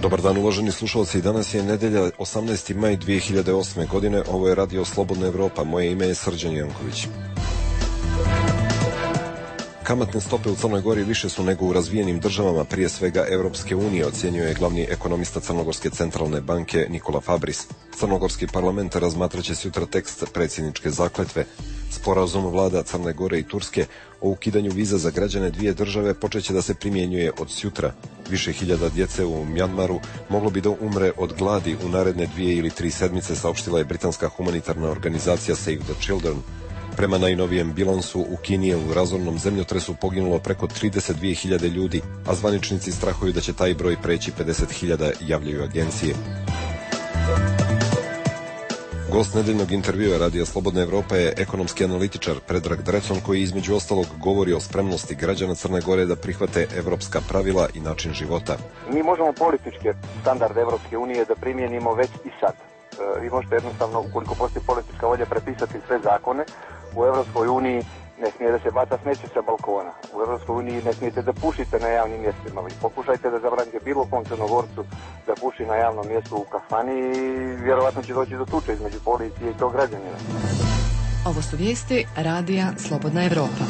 Dobar dan uvaženi slušalci, danas je nedelja 18. maj 2008. godine, ovo je Radio Slobodna Evropa, moje ime je Srđan Janković. Kamatne stope u Crnoj Gori više su nego u razvijenim državama, prije svega Evropske unije, ocjenjuje glavni ekonomista Crnogorske centralne banke Nikola Fabris. Crnogorski parlament razmatraće sutra tekst predsjedničke zakletve. Sporazum vlada Crne Gore i Turske o ukidanju viza za građane dvije države počeće da se primjenjuje od sutra. Više hiljada djece u Mjanmaru moglo bi da umre od gladi u naredne 2 ili 3 sedmice, saopštila je britanska humanitarna organizacija Save the Children. Prema najnovijem bilansu, u Kini je u razornom zemljotresu poginulo preko 32.000 ljudi, a zvaničnici strahuju da će taj broj preći 50.000, javljaju agencije. Gost nedeljnog intervjua Radija Slobodna Evropa je ekonomski analitičar Predrag Drecun, koji između ostalog govori o spremnosti građana Crne Gore da prihvate evropska pravila i način života. Mi možemo političke standarde Evropske unije da primijenimo već i sad. Vi možete jednostavno, ukoliko postoji politička volja, prepisati sve zakone. U Evropskoj uniji ne smije da se baca smeće sa balkona. U Evropskoj uniji ne smijete da pušite na javnim mjestima. Vi pokušajte da zabranite bilo kom Crnogorcu da puši na javnom mjestu u kafani i vjerovatno će doći do tuče između policije i tog građanina. Ovo su vijesti Radija Slobodna Evropa.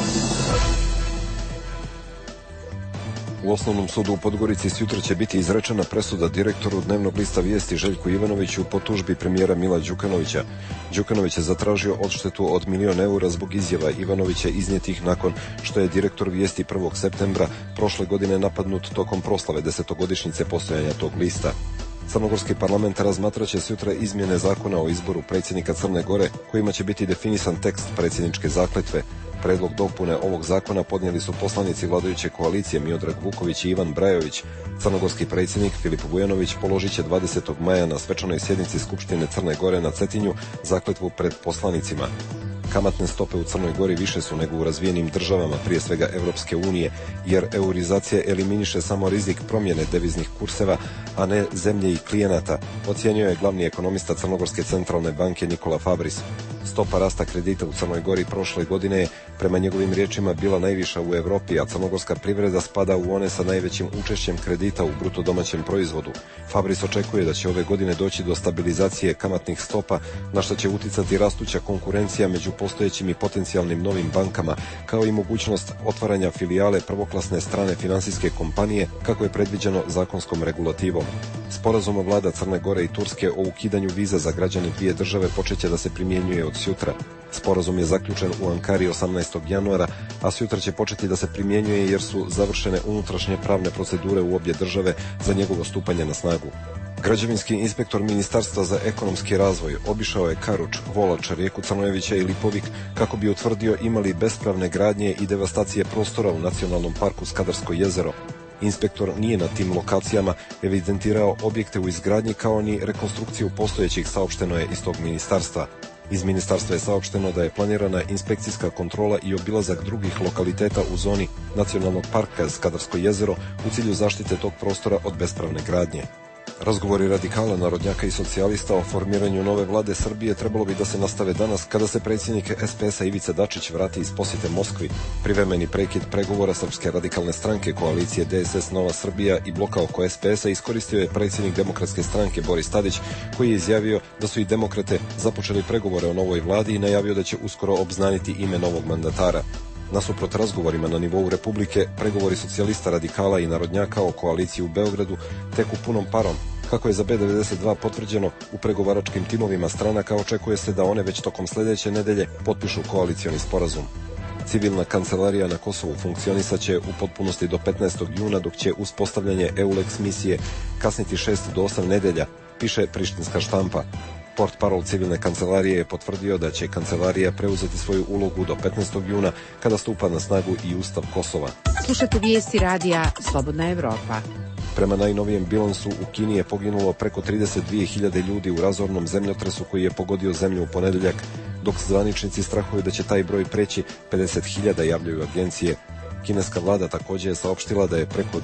U Osnovnom sudu u Podgorici sutra će biti izrečena presuda direktoru dnevnog lista Vijesti Željku Ivanoviću po tužbi premijera Mila Đukanovića. Đukanović je zatražio odštetu od 1.000.000 eura zbog izjava Ivanovića iznijetih nakon što je direktor Vijesti 1. septembra prošle godine napadnut tokom proslave 10-godišnjice postojanja tog lista. Crnogorski parlament razmatraće sutra izmjene zakona o izboru predsjednika Crne Gore, kojima će biti definisan tekst predsjedničke zakletve. Predlog dopune ovog zakona podnijeli su poslanici vladajuće koalicije Miodrag Vuković i Ivan Brajović. Crnogorski predsjednik Filip Vujanović položit će 20. maja na svečanoj sjednici Skupštine Crne Gore na Cetinju zakletvu pred poslanicima. Kamatne stope u Crnoj Gori više su nego u razvijenim državama, prije svega Evropske unije, jer eurizacija eliminiše samo rizik promjene deviznih kurseva, a ne zemlje i klijenata, ocjenjuje je glavni ekonomista Crnogorske centralne banke Nikola Fabris. Stopa rasta kredita u Crnoj Gori prošle godine je, prema njegovim riječima, bila najviša u Evropi, a crnogorska privreda spada u one sa najvećim učešćem kredita u bruto domaćem proizvodu. Fabris očekuje da će ove godine doći do stabilizacije kamatnih stopa, na što će uticati rastuća konkurencija među postojećim i potencijalnim novim bankama, kao i mogućnost otvaranja filijale prvoklasne strane finansijske kompanije, kako je predviđeno zakonskom regulativom. Sporazum vlada Crne Gore i Turske o ukidanju viza za građane dvije države počeće da se primjenjuje od sutra. Sporazum je zaključen u Ankari 18. januara, a sutra će početi da se primjenjuje jer su završene unutrašnje pravne procedure u obje države za njegovo stupanje na snagu. Građevinski inspektor Ministarstva za ekonomski razvoj obišao je Karuč, Volač, rijeku Crnojevića i Lipovik kako bi utvrdio imali bespravne gradnje i devastacije prostora u nacionalnom parku Skadarsko jezero. Inspektor nije na tim lokacijama evidentirao objekte u izgradnji kao ni rekonstrukciju postojećih, saopšteno je iz tog ministarstva. Iz ministarstva je saopšteno da je planirana inspekcijska kontrola i obilazak drugih lokaliteta u zoni nacionalnog parka Skadarsko jezero u cilju zaštite tog prostora od bespravne gradnje. Razgovori radikala, narodnjaka i socijalista o formiranju nove vlade Srbije trebalo bi da se nastave danas kada se predsjednik SPS-a Ivica Dačić vrati iz posjete Moskvi. Privremeni prekid pregovora Srpske radikalne stranke, koalicije DSS Nova Srbija i bloka oko SPS-a iskoristio je predsjednik Demokratske stranke Boris Tadić, koji je izjavio da su i demokrate započeli pregovore o novoj vladi i najavio da će uskoro obznaniti ime novog mandatara. Nasuprot razgovorima na nivou Republike, pregovori socijalista, radikala i narodnjaka o koaliciji u Beogradu teku punom parom. Kako je za B92 potvrđeno, u pregovaračkim timovima stranaka očekuje se da one već tokom sljedeće nedelje potpišu koalicioni sporazum. Civilna kancelarija na Kosovu funkcionisaće u potpunosti do 15. juna, dok će uspostavljanje EULEX misije kasniti 6 do 8 nedelja, piše prištinska štampa. Portparol civilne kancelarije je potvrdio da će kancelarija preuzeti svoju ulogu do 15. juna, kada stupa na snagu i Ustav Kosova. Slušajte vijesti Radija Slobodna Evropa. Prema najnovijem bilansu, u Kini je poginulo preko 32.000 ljudi u razornom zemljotresu koji je pogodio zemlju u ponedeljak, dok zvaničnici strahuju da će taj broj preći 50.000, javljaju agencije. Kineska vlada također je saopštila da je preko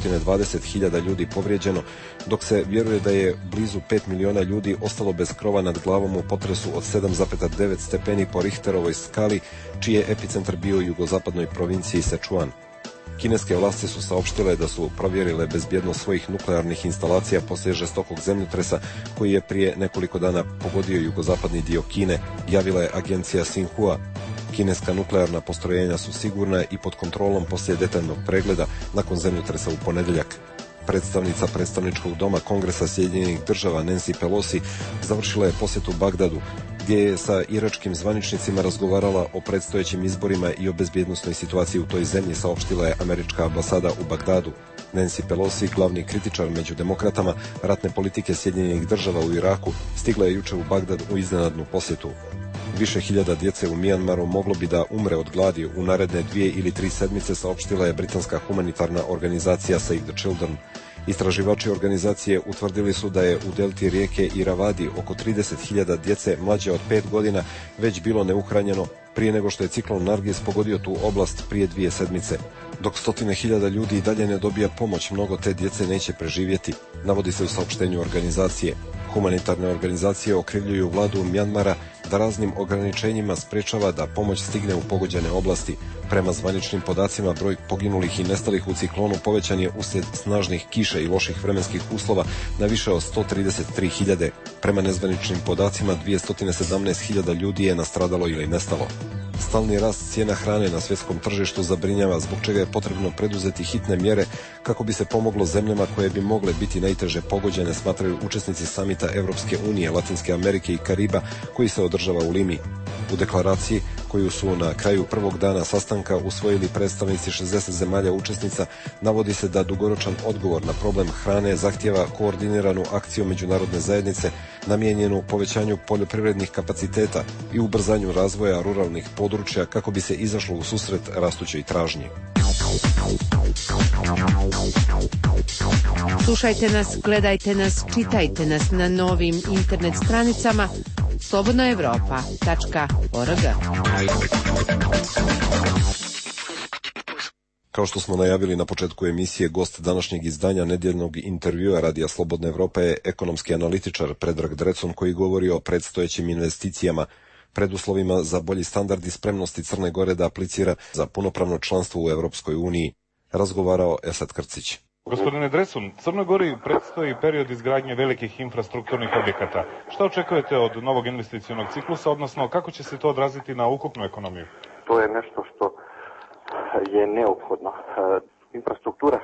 220.000 ljudi povrijeđeno, dok se vjeruje da je blizu 5 miliona ljudi ostalo bez krova nad glavom u potresu od 7,9 stepeni po Richterovoj skali, čiji je epicentar bio u jugozapadnoj provinciji Sichuan. Kineske vlasti su saopštile da su provjerile bezbjednost svojih nuklearnih instalacija poslije žestokog zemljotresa koji je prije nekoliko dana pogodio jugozapadni dio Kine, javila je agencija Xinhua. Kineska nuklearna postrojenja su sigurna i pod kontrolom poslije detaljnog pregleda nakon zemljotresa u ponedjeljak. Predstavnica predstavničkog doma Kongresa Sjedinjenih država Nancy Pelosi završila je posjetu Bagdadu, gdje je sa iračkim zvaničnicima razgovarala o predstojećim izborima i o bezbjednosnoj situaciji u toj zemlji, saopštila je američka ambasada u Bagdadu. Nancy Pelosi, glavni kritičar među demokratama ratne politike Sjedinjenih država u Iraku, stigla je jučer u Bagdad u iznenadnu posjetu. Više hiljada djece u Mijanmaru moglo bi da umre od gladi u naredne 2 ili 3 sedmice, saopštila je britanska humanitarna organizacija Save the Children. Istraživači organizacije utvrdili su da je u delti rijeke Iravadi oko 30.000 djece mlađe od 5 godina već bilo neuhranjeno prije nego što je ciklon Nargis pogodio tu oblast prije 2 sedmice. Dok stotine hiljada ljudi i dalje ne dobija pomoć, mnogo te djece neće preživjeti, navodi se u saopštenju organizacije. Humanitarne organizacije okrivljuju vladu Mjanmara da raznim ograničenjima sprečava da pomoć stigne u pogođene oblasti. Prema zvaničnim podacima, broj poginulih i nestalih u ciklonu povećan je uslijed snažnih kiša i loših vremenskih uslova na više od 133.000. Prema nezvaničnim podacima, 217.000 ljudi je nastradalo ili nestalo. Stalni rast cijena hrane na svjetskom tržištu zabrinjava, zbog čega je potrebno preduzeti hitne mjere kako bi se pomoglo zemljama koje bi mogle biti najteže pogođene, smatraju učesnici samita Europske unije, Latinske Amerike i Kariba koji se održava u Limi. U deklaraciji koju su na kraju prvog dana sastanka usvojili predstavnici 60 zemalja učesnica, navodi se da dugoročan odgovor na problem hrane zahtijeva koordiniranu akciju međunarodne zajednice namijenjenu povećanju poljoprivrednih kapaciteta i ubrzanju razvoja ruralnih područja kako bi se izašlo u susret rastućoj tražnji. Slušajte nas, gledajte nas, čitajte nas na novim internet stranicama slobodnaevropa.org. Kao što smo najavili na početku emisije, gost današnjeg izdanja nedjeljnog intervjua Radija Slobodna Evropa je ekonomski analitičar Predrag Drecun, koji govori o predstojećim investicijama, preduslovima za bolji standard i spremnosti Crne Gore da aplicira za punopravno članstvo u Europskoj uniji. Razgovarao Esad Krcić. Gospodine Drecun, Crnoj Gori predstoji period izgradnje velikih infrastrukturnih objekata. Šta očekujete od novog investicionog ciklusa, odnosno kako će se to odraziti na ukupnu ekonomiju? To je nešto što je neophodno. Infrastruktura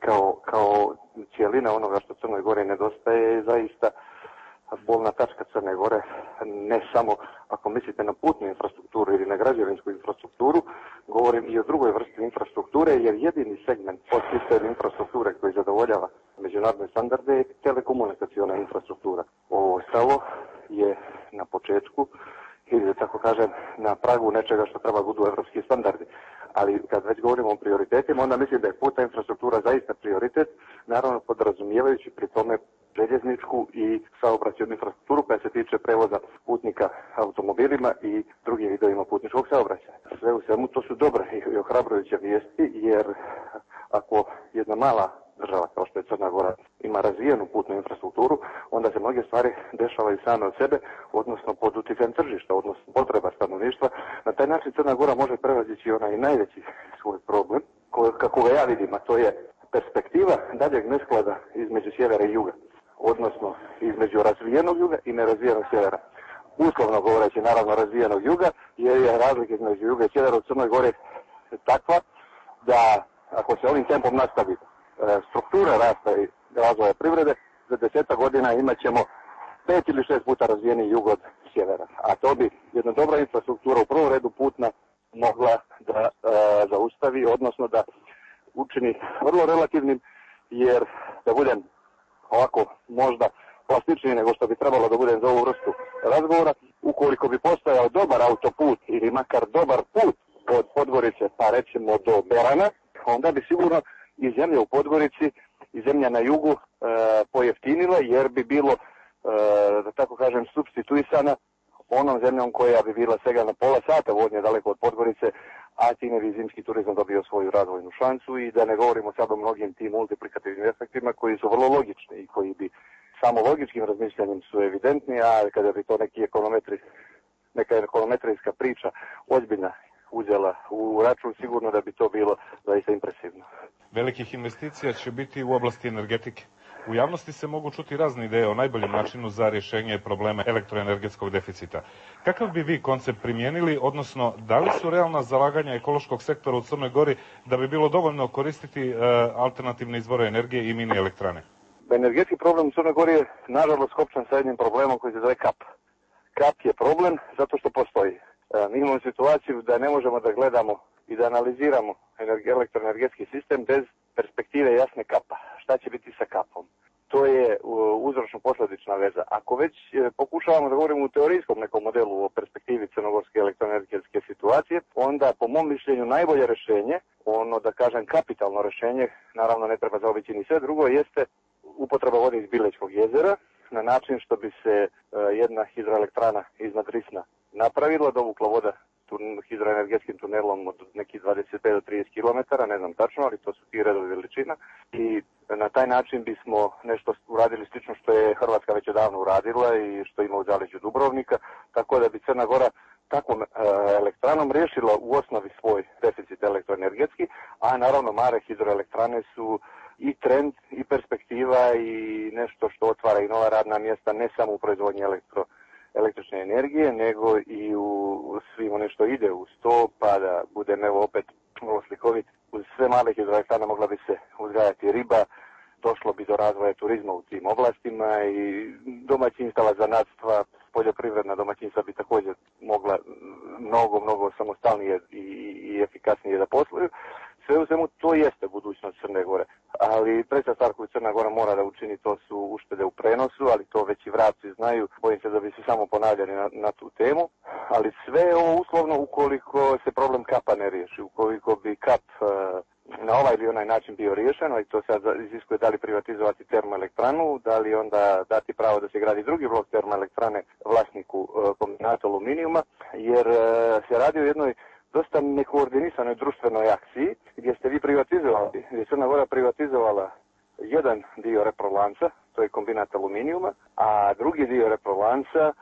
kao cijelina onoga što Crnoj Gori nedostaje je zaista bolna tačka Crne Gore, ne samo ako mislite na putnu infrastrukturu ili na građevinsku infrastrukturu, govorim i o drugoj vrsti infrastrukture, jer jedini segment od sistema infrastrukture koji zadovoljava međunarodne standarde je telekomunikaciona infrastruktura. Ovo ostalo je na početku, ili da tako kažem, na pragu nečega što treba budu evropski standardi. Ali kad već govorimo o prioritetima, onda mislim da je putna infrastruktura zaista prioritet, naravno podrazumijevajući pri tome željezničku i saobraćajnu infrastrukturu koja se tiče prevoza putnika automobilima i drugim vidovima putničkog saobraćaja. Sve u svemu to su dobre i ohrabrujuće vijesti, jer ako jedna mala država kao što je Crna Gora ima razvijenu putnu infrastrukturu, onda se mnoge stvari dešavaju same od sebe, odnosno pod utjecajem tržišta, odnosno potreba stanovništva. Na taj način Crna Gora može prevazići onaj najveći svoj problem, kako ga ja vidim, a to je perspektiva daljeg nesklada između sjevera i juga, odnosno između razvijenog juga i nerazvijenog sjevera. Uslovno govoreći, naravno, razvijenog juga, jer je razlika između juga i sjevera u Crnoj Gori takva da ako se ovim tempom nastavi struktura rasta i razvoja privrede, za 10 godina imat ćemo 5 ili 6 puta razvijeni jug od sjevera. A to bi jedna dobra infrastruktura, u prvom redu putna, mogla da zaustavi, odnosno da učini vrlo relativnim, jer da budem ovako možda plastičniji nego što bi trebalo da budem za ovu vrstu razgovora, ukoliko bi postojao dobar autoput ili makar dobar put od Podgorice pa rećemo do Berana, onda bi sigurno i zemlja u Podgorici i zemlja na jugu pojeftinila, jer bi bilo, da tako kažem, supstituisana onom zemljom koja bi bila svega na pola sata vožnje daleko od Podgorice, a time bi zimski turizam dobio svoju razvojnu šansu, i da ne govorimo sad o mnogim tim multiplikativnim efektima koji su vrlo logični i koji bi samo logičkim razmišljanjem su evidentni, a kada bi to neka ekonometrijska priča ozbiljna uzela u račun, sigurno da bi to bilo zaista impresivno. Velikih investicija će biti u oblasti energetike. U javnosti se mogu čuti razne ideje o najboljem načinu za rješenje problema elektroenergetskog deficita. Kakav bi vi koncept primijenili, odnosno da li su realna zalaganja ekološkog sektora u Crnoj Gori da bi bilo dovoljno koristiti alternativne izvore energije i mini elektrane? Energetski problem u Crnoj Gori je nažalost skopčan sa jednim problemom koji se zove kap. Kap je problem zato što postoji. Mi imamo situaciju da ne možemo da gledamo i da analiziramo elektroenergetski sistem bez perspektive jasne kapa. Šta će biti sa kapom? To je uzročno-posljedična veza. Ako već pokušavamo da govorimo u teorijskom nekom modelu o perspektivi crnogorske elektroenergetske situacije, onda po mom mišljenju najbolje rješenje, ono da kažem kapitalno rješenje, naravno ne treba zaobići ni sve drugo, jeste upotreba vode iz Bilečkog jezera na način što bi se jedna hidroelektrana iznad Risna napravila, dovukla voda hidroenergetskim tunelom od nekih 25 do 30 km, ne znam tačno, ali to su ti redovi veličina. I na taj način bismo nešto uradili slično što je Hrvatska već odavno uradila i što ima u zaleđu Dubrovnika, tako da bi Crna Gora takvom elektranom riješila u osnovi svoj deficit elektroenergetski, a naravno male hidroelektrane su i trend i perspektiva i nešto što otvara i nova radna mjesta ne samo u proizvodnji električne energije, nego i u svim ono što ide uz to, pa da budem evo opet slikovit, uz sve male hidroelektrane mogla bi se uzgajati riba, došlo bi do razvoja turizma u tim oblastima i domaćinstava, zanatstva, poljoprivredna domaćinstva bi također mogla mnogo samostalnije i efikasnije da posluju. Sve u svemu to jeste budućnost Crne Gore, ali treća stvar koju Crna Gora mora da učini, to su uštede u prenosu, ali to već i vrapci znaju, bojim se da bi se samo ponavljali na tu temu, ali sve je ovo uslovno ukoliko se problem kapa ne riješi, ukoliko bi kap na ovaj ili onaj način bio riješeno i to sad iziskuje da li privatizovati termoelektranu, da li onda dati pravo da se gradi drugi blok termoelektrane vlasniku kombinata aluminijuma, jer se radi o jednoj dosta nekoordinisanoj društvenoj akciji gdje ste vi privatizovali, gdje je Crna Gora privatizovala jedan dio reprolanca, to je kombinat aluminijuma, a drugi dio reprolanca,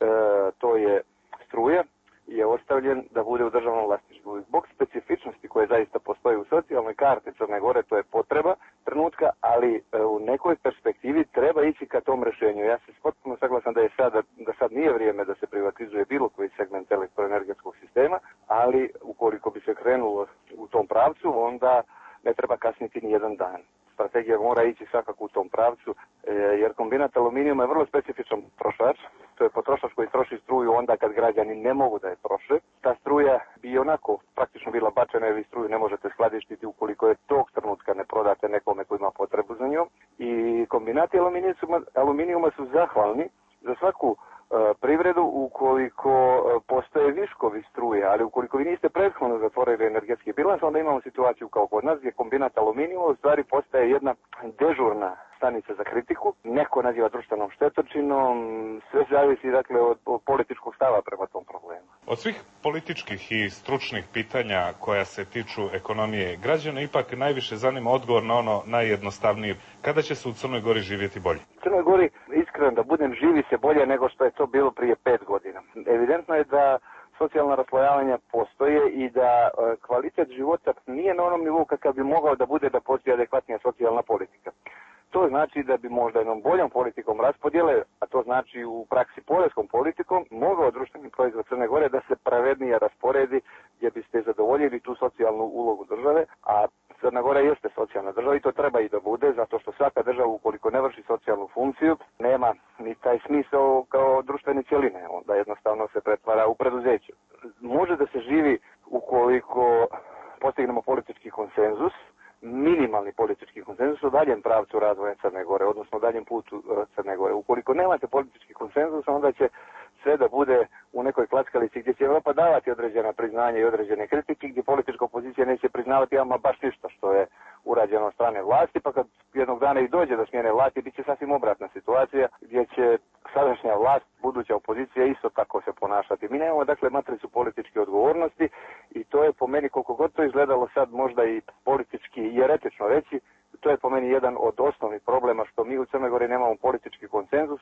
to je struja, je ostavljen da bude u državnom vlasništvu. Zbog specifičnosti koje zaista postoji u socijalnoj karti Crne Gore, to je potreba trenutka, ali u nekoj perspektivi treba ići ka tom rješenju. Ja se potpuno saglasan da sad nije vrijeme da se privatizuje bilo koji segment elektroenergetskog sistema, ali ukoliko bi se krenulo u tom pravcu, onda ne treba kasniti ni jedan dan. Strategija mora ići svakako u tom pravcu, jer kombinat aluminijuma je vrlo specifičan potrošač. To je potrošač koji troši struju onda kad građani ne mogu da je troše. Ta struja bi onako praktično bila bačena jer vi struju ne možete skladištiti ukoliko je tog trenutka ne prodate nekome koji ima potrebu za njom. I kombinati aluminijuma su zahvalni za svaku privredu ukoliko postoje viškovi struje, ali ukoliko vi niste prethodno zatvorili energetski bilans, onda imamo situaciju kao kod nas gdje kombinat aluminijuma u stvari postaje jedna dežurna stanica za kritiku, neko naziva društvenom štetočinom, sve zavisi dakle od političkog stava prema tom problemu. Od svih političkih i stručnih pitanja koja se tiču ekonomije, građane ipak najviše zanima odgovor na ono najjednostavnije. Kada će se u Crnoj Gori živjeti bolje? U Crnoj Gori, iskreno da budem, živi se bolje nego što je to bilo prije 5 godina. Evidentno je da socijalna raslojavanja postoje i da kvalitet života nije na onom nivou kakav bi mogao da bude da postoji adekvatnija socijalna politika. To znači da bi možda jednom boljom politikom raspodjele, a to znači u praksi poreskom politikom, mogao društveni proizvod Crne Gore da se pravednije rasporedi gdje biste zadovoljili tu socijalnu ulogu države, a Crna Gora jeste socijalna država i to treba i da bude, zato što svaka država ukoliko ne vrši socijalnu funkciju nema ni taj smisao kao društvene cjeline, onda jednostavno se pretvara u preduzeće. Može da se živi ukoliko postignemo politički konsenzus, minimalni politički konsenzus o daljem pravcu razvoja Crne Gore, odnosno o daljem putu Crne Gore. Ukoliko nemate politički konsenzus, onda će sve da bude u nekoj klackalici gdje će Europa davati određena priznanja i određene kritike, gdje politička opozicija neće priznavati ama baš ništa što je urađeno od strane vlasti, pa kad jednog dana i dođe do smjene vlasti, bit će sasvim obratna situacija gdje će sadašnja vlast, buduća opozicija isto tako se ponašati. Mi nemamo dakle matricu političke odgovornosti i to je po meni, koliko god to izgledalo sad možda i politički i eretično reći, to je po meni jedan od osnovnih problema što mi u Crnoj Gori nemamo politički konsenzus oko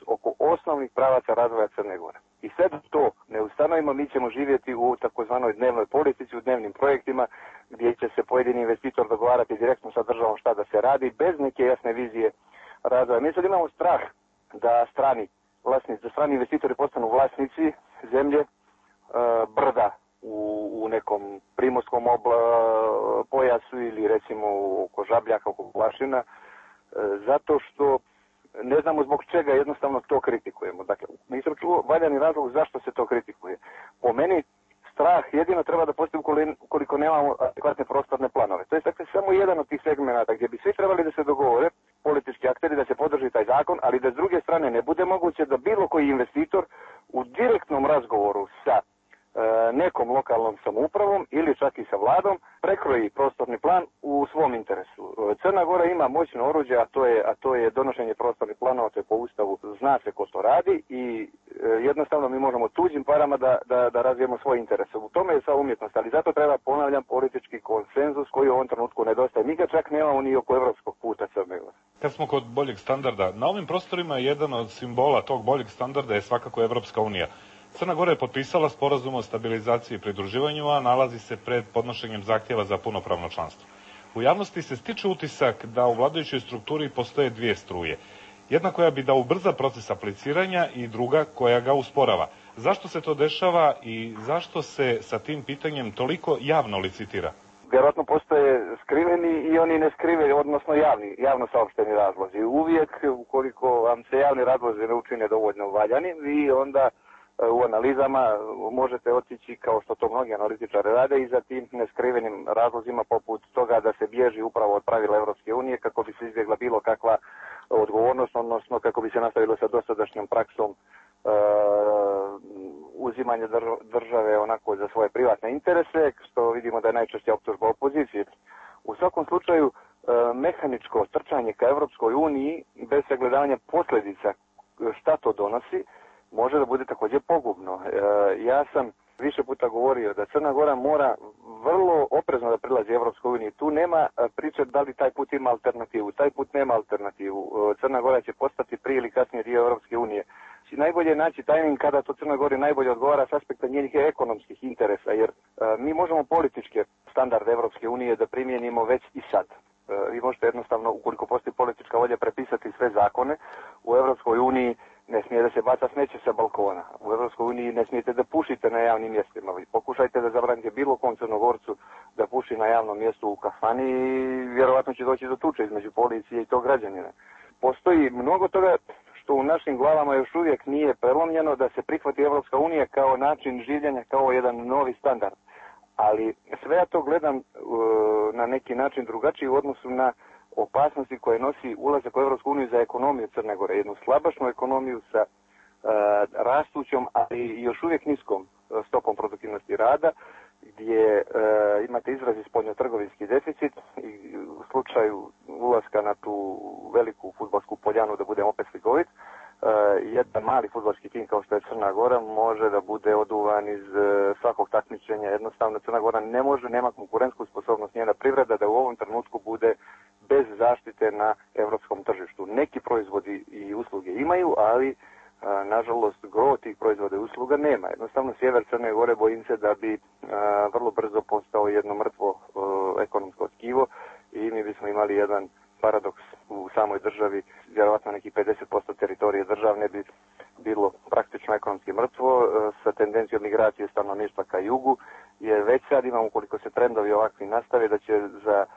osnovnih pravaca razvoja Crne Gore. I sve dok to ne ustanovimo, mi ćemo živjeti u takozvanoj dnevnoj politici, u dnevnim projektima, gdje će se pojedini investitor dogovarati direktno sa državom šta da se radi, bez neke jasne vizije razvoja. Mi sad imamo strah da strani investitori postanu vlasnici zemlje, brda u nekom primorskom pojasu ili recimo oko Žabljaka, oko Vlašina, zato što ne znamo zbog čega jednostavno to kritikujemo. Dakle, nisam čuo valjani razlog zašto se to kritikuje. Po meni strah jedino treba da postoji ukoliko nemamo adekvatne prostorne planove. To je dakle samo jedan od tih segmenata gdje bi svi trebali da se dogovore, politički akteri, da se podrži taj zakon, ali da s druge strane ne bude moguće da bilo koji investitor u direktnom razgovoru sa nekom lokalnom samoupravom ili čak i sa vladom prekroji prostorni plan u svom interesu. Crna Gora ima moćno oruđe, a to je donošenje prostornih planova, to je po Ustavu, zna se ko to radi i jednostavno mi možemo tuđim parama da razvijemo svoje interese. U tome je sva umjetnost, ali zato treba, ponavljam, politički konsenzus koji u ovom trenutku nedostaje. Mi ga čak nemamo ni oko evropskog puta Crne Gore. Kad smo kod boljeg standarda, na ovim prostorima jedan od simbola tog boljeg standarda je svakako Evropska unija. Crna Gora je potpisala sporazum o stabilizaciji i pridruživanju, a nalazi se pred podnošenjem zahtjeva za punopravno članstvo. U javnosti se stiče utisak da u vladajućoj strukturi postoje dvije struje. Jedna koja bi da ubrza proces apliciranja i druga koja ga usporava. Zašto se to dešava i zašto se sa tim pitanjem toliko javno licitira? Vjerojatno postoje skriveni i oni neskriveni, odnosno javno saopšteni razlozi. Uvijek, ukoliko vam se javni razlozi ne učine dovoljno valjani, vi onda u analizama možete otići, kao što to mnogi analitičari rade, i za tim neskrivenim razlozima poput toga da se bježi upravo od pravila Evropske unije kako bi se izbjegla bilo kakva odgovornost, odnosno kako bi se nastavilo sa dosadašnjom praksom uzimanja države onako za svoje privatne interese, što vidimo da je najčešća optužba opozicije. U svakom slučaju, mehaničko trčanje ka Evropskoj uniji bez sagledavanja posljedica šta to donosi, može da bude također pogubno. Ja sam više puta govorio da Crna Gora mora vrlo oprezno da prilazi Evropskoj uniji. Tu nema priče da li taj put ima alternativu. Taj put nema alternativu. Crna Gora će postati prije ili kasnije dio Evropske unije. Najbolje je naći tajming kada to Crnoj Gori najbolje odgovara s aspekta njenih ekonomskih interesa, jer mi možemo političke standarde Evropske unije da primijenimo već i sad. Vi možete jednostavno, ukoliko postoji politička volja, prepisati sve zakone. U Evropskoj uniji ne smije da se baca smeće sa balkona. U Evropskoj uniji ne smijete da pušite na javnim mjestima. Vi pokušajte da zabranite bilo kom Crnogorcu da puši na javnom mjestu u kafani i vjerovatno će doći do tuče između policije i tog građanina. Postoji mnogo toga što u našim glavama još uvijek nije prelomljeno da se prihvati Evropska unija kao način življenja, kao jedan novi standard. Ali sve ja to gledam na neki način drugačiji u odnosu na opasnosti koje nosi ulazak u Evropsku uniju za ekonomiju Crne Gore. Jednu slabašnu ekonomiju sa rastućom, ali još uvijek niskom stopom produktivnosti rada, gdje imate izrazi spoljnotrgovinski deficit i u slučaju ulaska na tu veliku fudbalsku poljanu, da budem opet slikovit, jedan mali fudbalski tim kao što je Crna Gora može da bude oduvan iz svakog takmičenja. Jednostavno Crna Gora ne može, nema konkurentsku sposobnost njena privreda da u ovom trenutku bude bez zaštite na evropskom tržištu. Neki proizvodi i usluge imaju, ali nažalost gro tih proizvoda i usluga nema. Jednostavno sjever Crne Gore bojim se da bi vrlo brzo postao jedno mrtvo ekonomsko tkivo i mi bismo imali jedan paradoks u samoj državi, vjerovatno nekih 50% teritorije državne bi bilo praktično ekonomski mrtvo sa tendencijom migracije stanovništva ka jugu, jer već sad imamo, ukoliko se trendovi ovakvi nastave, da će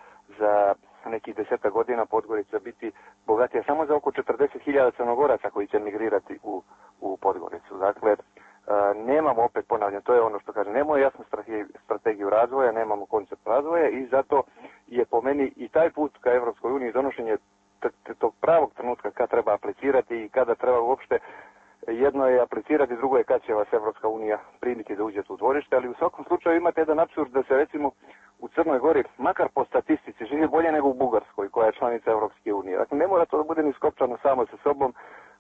za nekih 10 godina Podgorica biti bogatija samo za oko 40.000 Crnogoraca koji će migrirati u Podgoricu. Dakle, nemamo, opet ponavljam, to je ono što kažem, nemamo jasnu strategiju razvoja, nemamo koncept razvoja i zato je po meni i taj put ka Evropskoj uniji donošenje tog pravog trenutka kad treba aplicirati i kada treba uopšte, jedno je aplicirati, drugo je kad će vas Evropska unija primiti da uđete u dvorište, ali u svakom slučaju imate jedan apsurd da se recimo u Crnoj Gori, makar po statistici, živi bolje nego u Bugarskoj koja je članica Evropske unije. Dakle, ne mora to da bude ni skopčano samo sa sobom.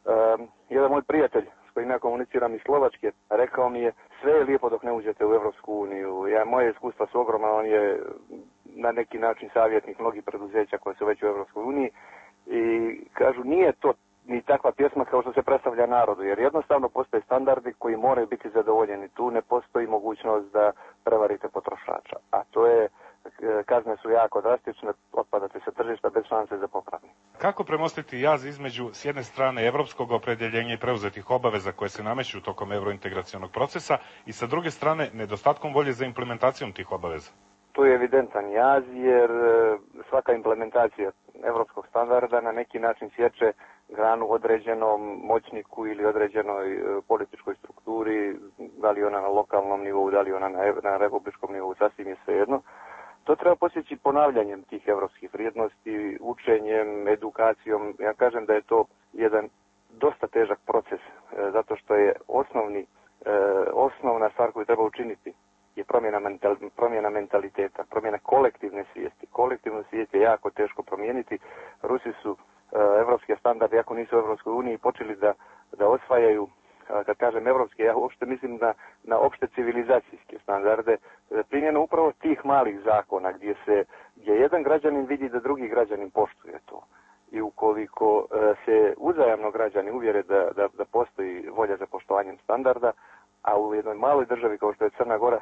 Jedan moj prijatelj s kojim ja komuniciram iz Slovačke rekao mi je sve je lijepo dok ne uđete u Evropsku uniju. Moje iskustva su ogromna, on je na neki način savjetnik mnogih preduzeća koje su već u Evropskoj uniji i kažu nije to ni takva pjesma kao što se predstavlja na narodu, jer jednostavno postoje standardi koji moraju biti zadovoljeni. Tu ne postoji mogućnost da prevarite potrošača, a to je, kazne su jako drastične, otpadate sa tržišta bez šanse za popravni. Kako premostiti jaz između s jedne strane evropskog opredjeljenja i preuzetih obaveza koje se nameću tokom eurointegracionog procesa i sa druge strane nedostatkom volje za implementacijom tih obaveza? Tu je evidentan jaz jer svaka implementacija evropskog standarda na neki način sječe granu određenom moćniku ili određenoj političkoj strukturi, da li ona na lokalnom nivou, da li ona na republičkom nivou, sasvim je svejedno. To treba posjeći ponavljanjem tih evropskih vrijednosti, učenjem, edukacijom. Ja kažem da je to jedan dosta težak proces, zato što je osnovna stvar koju treba učiniti je promjena mentaliteta, promjena kolektivne svijesti. Kolektivnu svijest je jako teško promijeniti. Rusi su evropske standarde, iako nisu u Evropskoj uniji, počeli da osvajaju, kad kažem evropske, ja uopšte mislim na opšte civilizacijske standarde, primjenu upravo tih malih zakona gdje jedan građanin vidi da drugi građanin poštuje to. I ukoliko se uzajamno građani uvjere da postoji volja za poštovanjem standarda, a u jednoj maloj državi kao što je Crna Gora,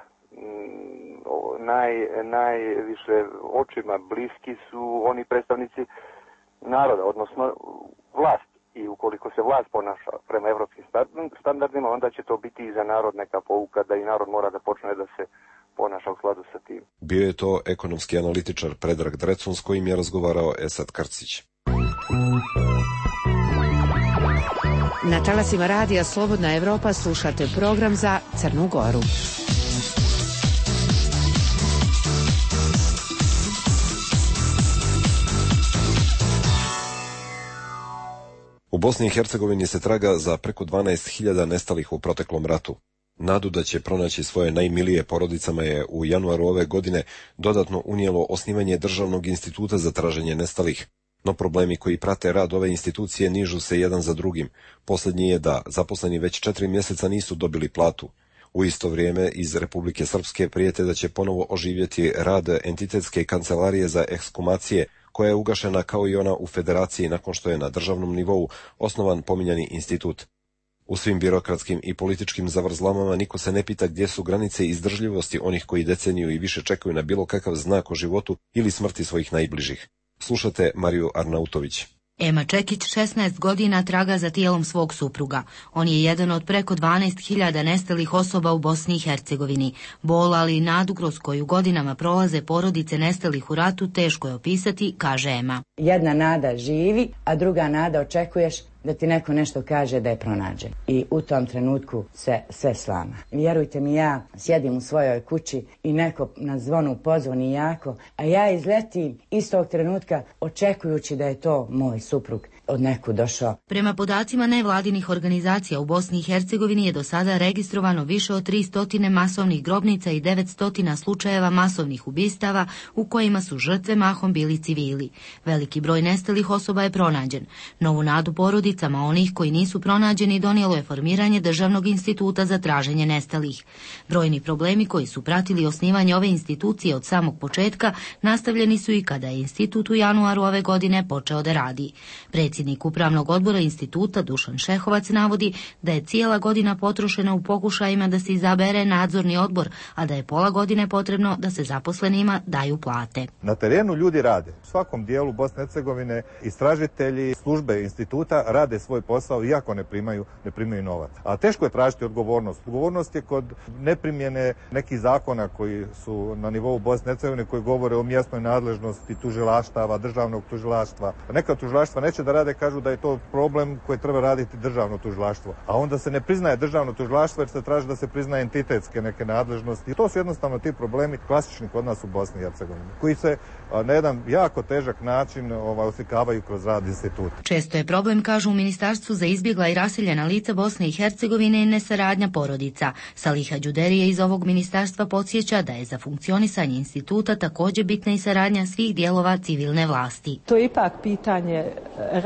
najviše očima bliski su oni predstavnici naroda, odnosno vlast. I ukoliko se vlast ponaša prema evropskim standardima, onda će to biti i za narod neka pouka da i narod mora da počne da se ponaša u skladu sa tim. Bio je to ekonomski analitičar Predrag Drecun s kojim je razgovarao Esad Krcić. Na talasima radija Slobodna Evropa slušate program za Crnu Goru. U Bosni i Hercegovini se traga za preko 12.000 nestalih u proteklom ratu. Nadu da će pronaći svoje najmilije porodicama je u januaru ove godine dodatno unijelo osnivanje Državnog instituta za traženje nestalih. No problemi koji prate rad ove institucije nižu se jedan za drugim. Posljednji je da zaposleni već 4 mjeseca nisu dobili platu. U isto vrijeme iz Republike Srpske prijete da će ponovo oživjeti rad entitetske kancelarije za ekshumacije, koja je ugašena kao i ona u Federaciji nakon što je na državnom nivou osnovan pominjani institut. U svim birokratskim i političkim zavrzlamama niko se ne pita gdje su granice izdržljivosti onih koji deceniju i više čekaju na bilo kakav znak o životu ili smrti svojih najbližih. Slušate Mariju Arnautović. Ema Čekić 16 godina traga za tijelom svog supruga. On je jedan od preko 12.000 nestalih osoba u Bosni i Hercegovini. Bol, ali i nadu kroz koju godinama prolaze porodice nestalih u ratu teško je opisati, kaže Ema. Jedna nada živi, a druga nada očekuješ da ti neko nešto kaže da je pronađen. I u tom trenutku se sve slama. Vjerujte mi, ja sjedim u svojoj kući i neko na zvonu pozvoni jako, a ja izletim istog trenutka očekujući da je to moj suprug od nekud došao. Prema podacima nevladinih organizacija u Bosni i Hercegovini je do sada registrovano više od 300 masovnih grobnica i 900 slučajeva masovnih ubistava u kojima su žrtve mahom bili civili. Veliki broj nestalih osoba je pronađen. Novu nadu porodicama onih koji nisu pronađeni donijelo je formiranje Državnog instituta za traženje nestalih. Brojni problemi koji su pratili osnivanje ove institucije od samog početka nastavljeni su i kada je institut u januaru ove godine počeo da radi. Predsjednik Upravnog odbora instituta Dušan Šehovac navodi da je cijela godina potrošena u pokušajima da se izabere nadzorni odbor, a da je pola godine potrebno da se zaposlenima daju plate. Na terenu ljudi rade. U svakom dijelu Bosne i Hercegovine istražitelji, službe instituta rade svoj posao iako ne primaju novac. A teško je tražiti odgovornost. Odgovornost je kod neprimjene nekih zakona koji su na nivou Bosne i Hercegovine koji govore o mjesnoj nadležnosti tužilaštava, državnog tužilaštva. Neka tužilaštva neće da rade, kažu da je to problem koji treba raditi državno tužilaštvo. A onda se ne priznaje državno tužilaštvo jer se traži da se priznaje entitetske neke nadležnosti. I to su jednostavno ti problemi klasični kod nas u Bosni i Hercegovini, koji se na jedan jako težak način oslikavaju kroz rad instituta. Često je problem, kažu u Ministarstvu za izbjegla i raseljena lica Bosne i Hercegovine, i nesaradnja porodica. Saliha Đuderije iz ovog ministarstva podsjeća da je za funkcionisanje instituta također bitna i saradnja svih dijelova civilne vlasti. To je ipak pitanje rada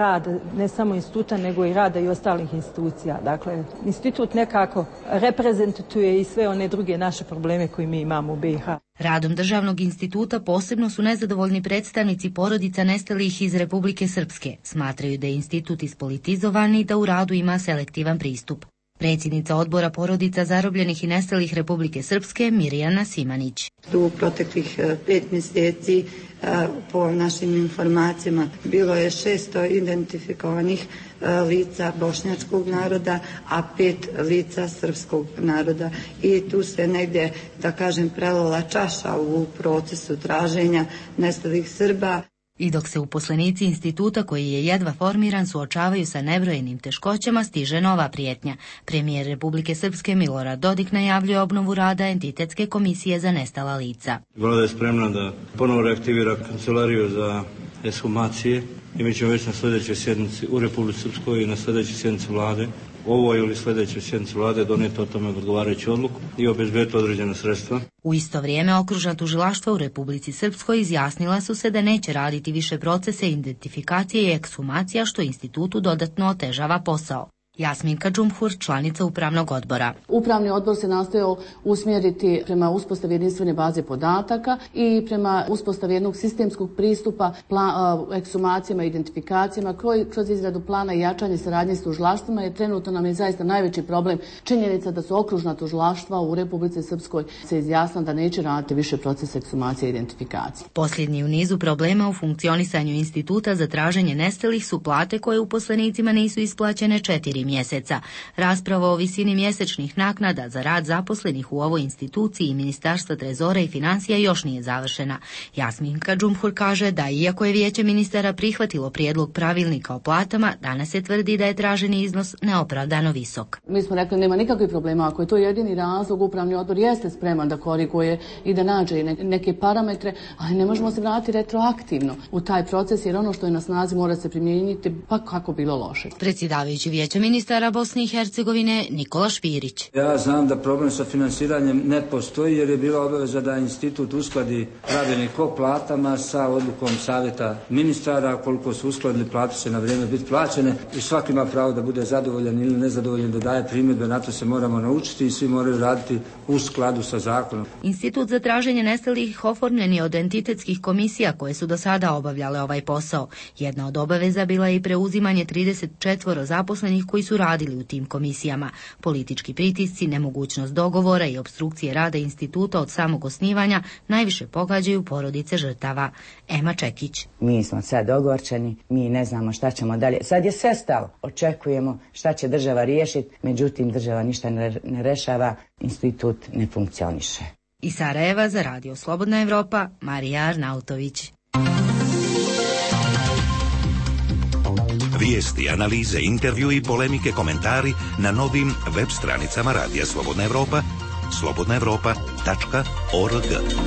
rad ne samo instituta nego i rada i ostalih institucija. Dakle, institut nekako reprezentuje i sve one druge naše probleme koje mi imamo u BiH. Radom Državnog instituta posebno su nezadovoljni predstavnici porodica nestalih iz Republike Srpske. Smatraju da je institut ispolitizovan i da u radu ima selektivan pristup. Predsjednica odbora porodica zarobljenih i nestalih Republike Srpske Mirjana Simanić. U proteklih 5 mjeseci po našim informacijama bilo je 600 identifikovanih lica bošnjačkog naroda, a 5 lica srpskog naroda. I tu se negdje, da kažem, prelila čaša u procesu traženja nestalih Srba. I dok se uposlenici instituta koji je jedva formiran suočavaju sa nebrojenim teškoćama, stiže nova prijetnja. Premijer Republike Srpske Milorad Dodik najavljuje obnovu rada entitetske komisije za nestala lica. Vlada je spremna da ponovo reaktivira kancelariju za ekshumacije i mi ćemo već na sljedećoj sjednici u Republici Srpskoj i na sljedećoj sjednici vlade, ovoj ili sljedećoj sjednici vlade, donijeti o tome odgovarajuću odluku i obezbediti određena sredstva. U isto vrijeme okružna tužilaštva u Republici Srpskoj izjasnila su se da neće raditi više procese identifikacije i ekshumacija, što institutu dodatno otežava posao. Jasminka Džumhur, članica Upravnog odbora. Upravni odbor se nastojao usmjeriti prema uspostavi jedinstvene baze podataka i prema uspostavi jednog sistemskog pristupa ekshumacijama i identifikacijama kroz izradu plana i jačanje saradnje s tužilaštvima, jer trenutno nam je zaista najveći problem činjenica da su okružna tužilaštva u Republici Srpskoj se izjasnila da neće raditi više proces ekshumacije i identifikacije. Posljednji u nizu problema u funkcionisanju instituta za traženje nestalih su plate koje uposlenicima nisu isplaćene 4 mjeseca. Rasprava o visini mjesečnih naknada za rad zaposlenih u ovoj instituciji i Ministarstva trezora i financija još nije završena. Jasminka Džumhur kaže da iako je Vijeće ministara prihvatilo prijedlog pravilnika o platama, danas se tvrdi da je traženi iznos neopravdano visok. Mi smo rekli nema nikakvih problema, ako je to jedini razlog, upravni odbor jeste spreman da koriguje i da nađe neke parametre, ali ne možemo se vratiti retroaktivno u taj proces, jer ono što je na snazi mora se primijeniti pa kako bilo loše. Predsjedavajući Vijeća ministara Bosne i Hercegovine Nikola Špirić. Ja znam da problem sa finansiranjem ne postoji jer je bila obaveza da institut uskladi pravilnik o platama sa odlukom savjeta ministara. Koliko su uskladili, plate će na vrijeme biti plaćene i svaki ima pravo da bude zadovoljan ili nezadovoljan, da daje primjedbe, na to se moramo naučiti i svi moraju raditi u skladu sa zakonom. Institut za traženje nestalih oformljen je od entitetskih komisija koje su do sada obavljale ovaj posao. Jedna od obaveza bila je i preuzimanje 34 zaposlenih koji su radili u tim komisijama. Politički pritisci, nemogućnost dogovora i opstrukcije rada instituta od samog osnivanja najviše pogađaju porodice žrtava. Ema Čekić. Mi smo sad ogorčeni, mi ne znamo šta ćemo dalje. Sad je sve stalo. Očekujemo šta će država riješiti, međutim država ništa ne rešava, institut ne funkcioniše. Iz Sarajeva za Radio Slobodna Evropa, Marija Arnautović. Vijesti, analize, intervju i polemike, komentari na novim web stranicama Radija Slobodna Evropa, slobodnaevropa.org.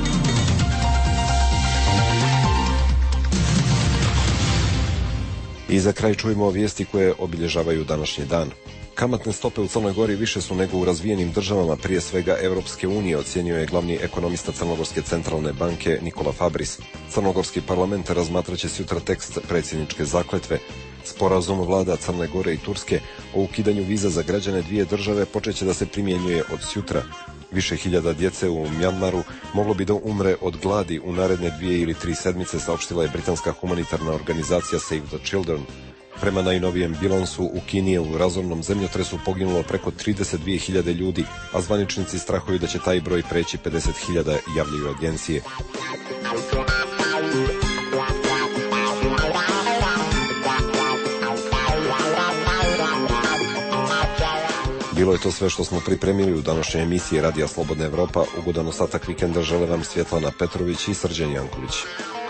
I za kraj čujemo vijesti koje obilježavaju današnji dan. Kamatne stope u Crnoj Gori više su nego u razvijenim državama, prije svega Europske unije, ocjenio je glavni ekonomista Crnogorske centralne banke Nikola Fabris. Crnogorski parlament razmatraće sutra tekst predsjedničke zakletve. Sporazum vlada Crne Gore i Turske o ukidanju viza za građane dvije države počeće da se primjenjuje od sutra. Više hiljada djece u Mjanmaru moglo bi da umre od gladi u naredne 2 ili 3 sedmice, saopštila je britanska humanitarna organizacija Save the Children. Prema najnovijem bilansu, u Kini je u razornom zemljotresu poginulo preko 32.000 ljudi, a zvaničnici strahuju da će taj broj preći 50.000, javljaju agencije. Bilo je to sve što smo pripremili u današnjoj emisiji Radija Slobodna Evropa. Ugodan ostatak vikenda žele vam Svjetlana Petrović i Srđan Janković.